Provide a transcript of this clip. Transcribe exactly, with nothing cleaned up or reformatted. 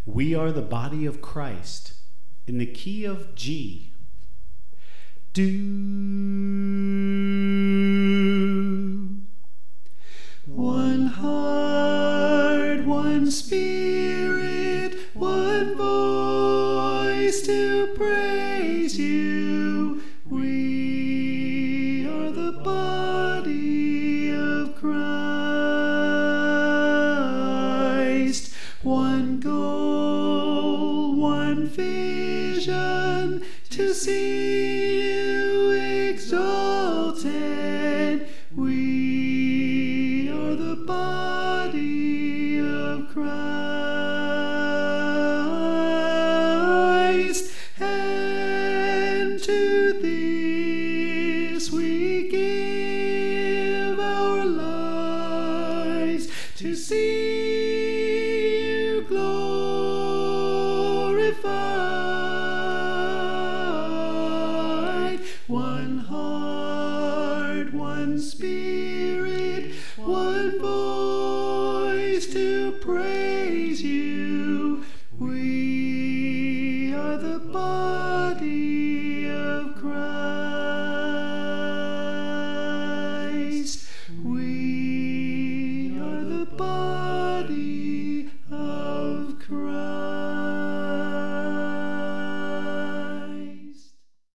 We are the body of Christ in the key of G. Do. One heart, one spirit, one voice to praise you. We are the body of Christ. One goal, one vision, to see you exalted. We are the body of Christ, and to this we give our lives, to see you glorified. One heart, one spirit, one voice to praise you. We are the body of Christ. We are the body